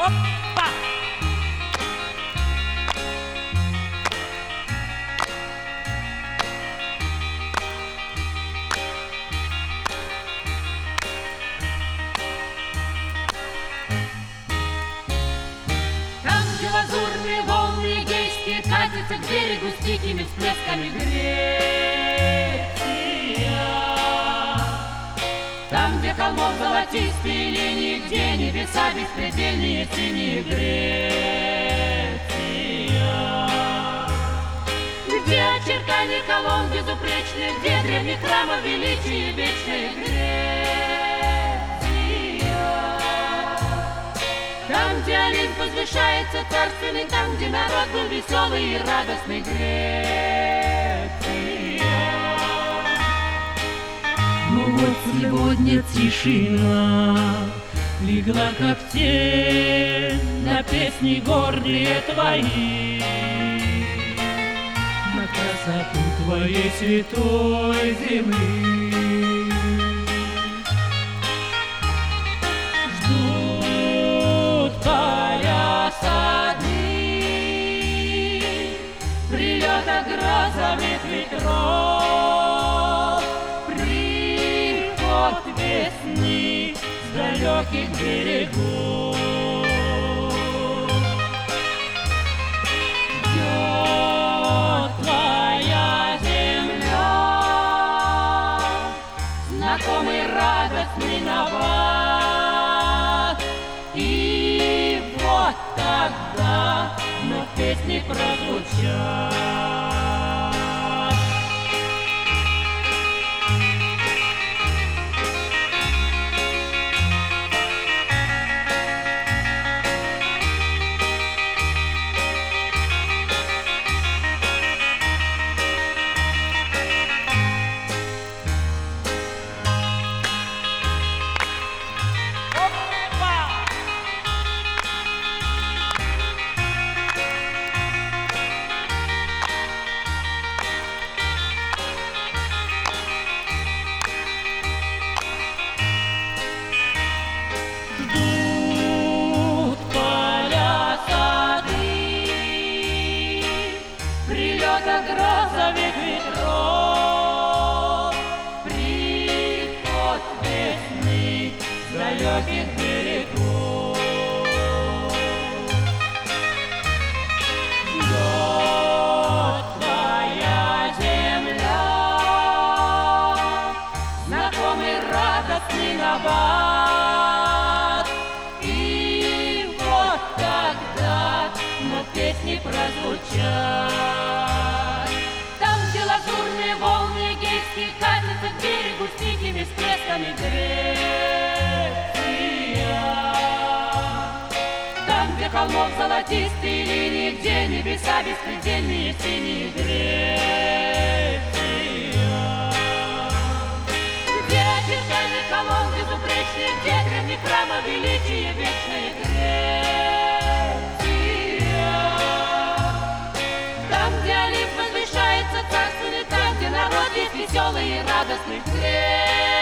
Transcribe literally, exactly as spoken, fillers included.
Опа! Там, где лазурные волны Эгейские катятся к берегу с дикими всплесками, Греция. Там, где холмов золотистые линии, где небеса беспредельные синие, Греция. Где очертания колонн безупречные, где древних храмов величие вечное, Греция. Там, где Олимп возвышается царственный, там, где народ был веселый и радостный, Греция. Но вот сегодня тишина легла, как тень, на песни гордые твои, на красоту твоей святой земли. Ждут поля, сады, прилета грозовых ветров, приход весны с далеких берегов. Ждет твоя земля знакомый радостный набат, и вот тогда вновь песни прозвучат. Ждут поля, сады, прилета грозовых ветров, приход весны с далеких берегов. Ждет твоя земля знакомый радостный набат, и вот тогда вновь песни прозвучат. Там, где лазурные волны Эгейские катятся к берегу с дикими всплесками, Греция. Там, где холмов золотистые линии, где небеса беспредельные синие, Греция. Где очертания колонн безупречные, где древних храмов величие вечное, Греция. Там, где Олимп возвышается царственный, там, где народ есть веселый и радостный, Греция.